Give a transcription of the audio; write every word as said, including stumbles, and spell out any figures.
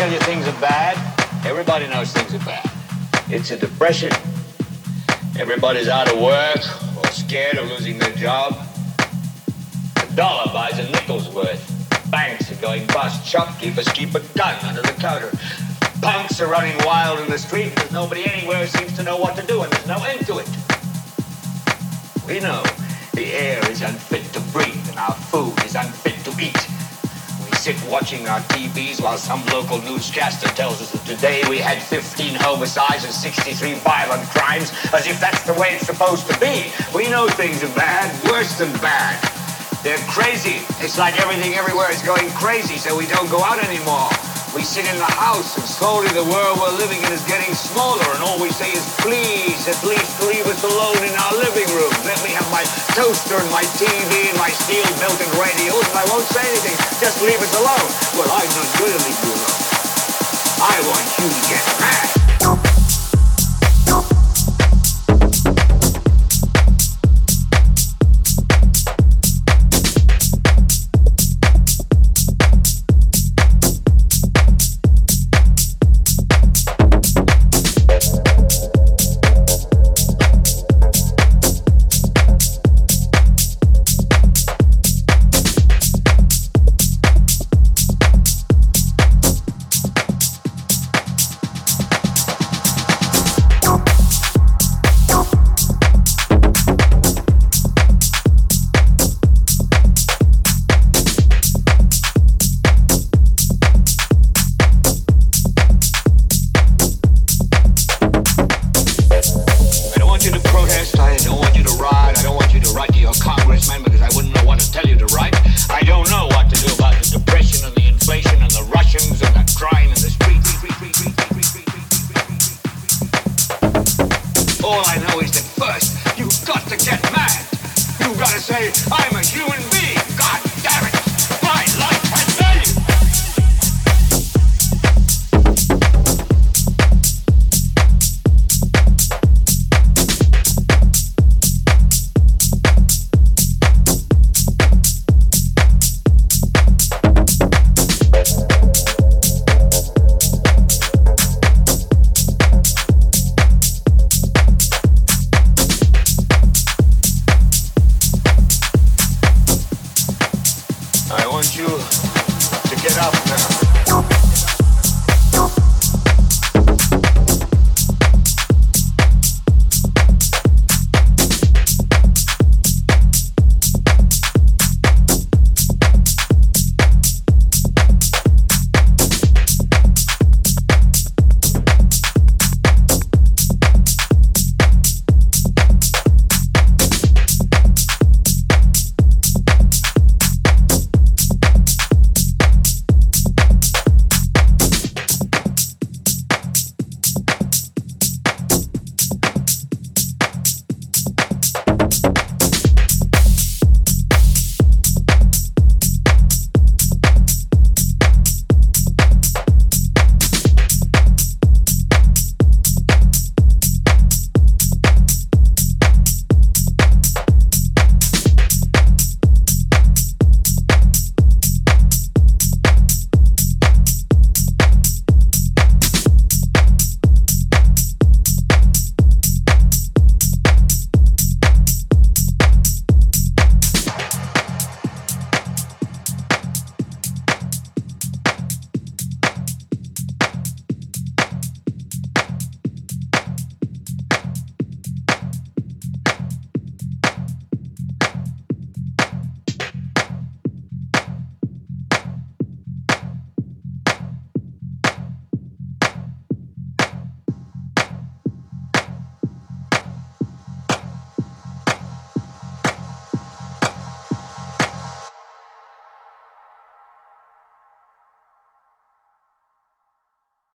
tell you things are bad? Everybody knows things are bad. It's a depression. Everybody's out of work or scared of losing their job. A dollar buys a nickel's worth. Banks are going bust. Shopkeepers keep a gun under the counter. Punks are running wild in the street because nobody anywhere seems to know what to do and there's no end to it. We know the air is unfit to breathe and our food is unfit to eat. We sit watching our T Vs while some local newscaster tells us that today we had fifteen homicides and sixty-three violent crimes, as if that's the way it's supposed to be. We know things are bad, worse than bad. They're crazy. It's like everything everywhere is going crazy, so we don't go out anymore. We sit in the house, and slowly the world we're living in is getting smaller, and all we say is, please, at least leave us alone in our living room. Let me have my toaster and my T V and my steel-belted radios, and I won't say anything. Just leave us alone. Well, I'm not going to leave you alone. I want you to get mad. All I know is that first, you've got to get mad. You've got to say, I'm a human being. God damn it. My life has value. I want you to get up now.